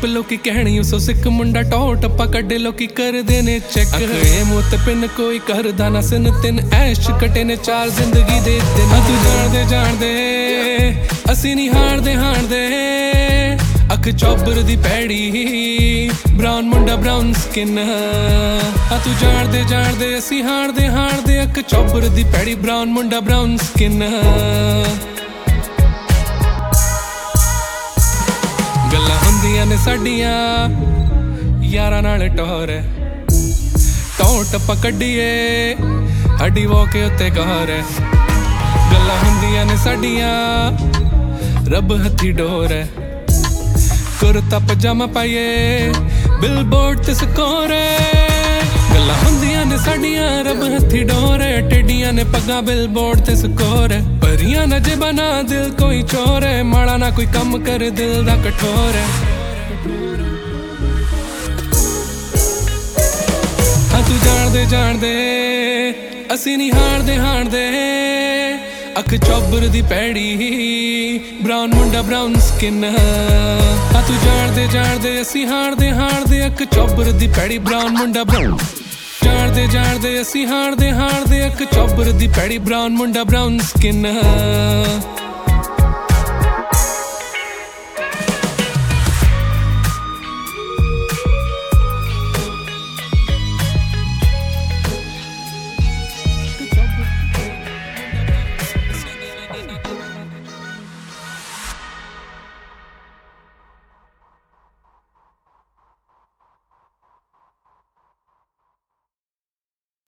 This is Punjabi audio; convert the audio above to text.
ਟਾਈਪ ਲੋਕੀ ਕਹਿਣੀ ਸੋ ਸਿੱਖ ਮੁੰਡਾ ਟੌਰ ਟੱਪਾ ਕੱਢੇ ਲੋਕੀ ਕਰਦੇ ਨੇ ਚੈੱਕ ਇਹ ਮੂੰਹ ਪਿੰਨ ਕੋਈ ਕਰਦਾ ਨਾ ਸਿਨ ਤਿੰਨ ਐਸ਼ ਕਟੇ ਨੇ ਚਾਰ ਜ਼ਿੰਦਗੀ ਦੇ ਦਿਨ ਤੂੰ ਜਾਣਦੇ ਅਸੀਂ ਨਹੀਂ ਹਾਰਦੇ ਅੱਖ ਚੌਬਰ ਦੀ ਪੈੜੀ ਬਰਾਊਨ ਮੁੰਡਾ ਬਰਾਊਨ ਸਕਿਨ ਤੂੰ ਜਾਣਦੇ ਅਸੀਂ ਹਾਰਦੇ ਅੱਖ ਚੌਬਰ ਦੀ ਪੈੜੀ ਬਰਾਊਨ ਮੁੰਡਾ ਬਰਾਊਨ ਸਕਿਨ ਗੱਲਾਂ ਹੁੰਦੀਆਂ ਨੇ ਸਾਡੀਆਂ ਯਾਰਾਂ ਨਾਲ ਟੌਰ ਟੱਪਾ ਕੱਢੀਏ ਹੱਡੀ ਵੋਕ ਉੱਤੇ ਗੌਰ ਗੱਲਾਂ ਹੁੰਦੀਆਂ ਨੇ ਸਾਡੀਆਂ ਰੱਬ ਹੱਥੀ ਡੋਰ ਕੁਰਤਾ ਪਜਾਮਾ ਪਾਈਏ ਬਿਲਬੋਰਡ ਤੇ ਸਕੋਰ ਗੱਲਾਂ ਹੁੰਦੀਆਂ ਨੇ ਸਾਡੀਆਂ ਰੱਬ ਹੱਥੀ ਡੋਰ ਟੇਡੀਆਂ ਨੇ ਪੱਗਾਂ ਬਿਲਬੋਰਡ ਤੇ ਸਕੋਰ ਭਰੀਆਂ ਨਾ ਜੇਬਾਂ ਨਾ ਦਿਲ ਕੋਈ ਚੋਰ ਮਾੜਾ ਨਾ ਕੋਈ ਕੰਮ ਕਰ ਦਿਲ ਦਾ ਕਠੋਰ ਤੂੰ ਜਾਣਦੇ ਅਸੀਂ ਨਹੀਂ ਹਾਰਦੇ ਅੱਖ ਚੌਬਰ ਦੀ ਪੈੜੀ ਬਰਾਊਨ ਮੁੰਡਾ ਬਰਾਊਨ ਸਕਿਨ ਤੂੰ ਜਾਣਦੇ ਅਸੀਂ ਹਾਰਦੇ ਅੱਖ ਚੌਬਰ ਦੀ ਪੈੜੀ ਬਰਾਊਨ ਮੁੰਡਾ ਬਰਾਊਨ ਜਾਣਦੇ ਅਸੀਂ ਹਾਰਦੇ ਅੱਖ ਚੌਬਰ ਦੀ ਪੈੜੀ ਬਰਾਊਨ ਮੁੰਡਾ ਬਰਾਊਨ ਸਕਿਨ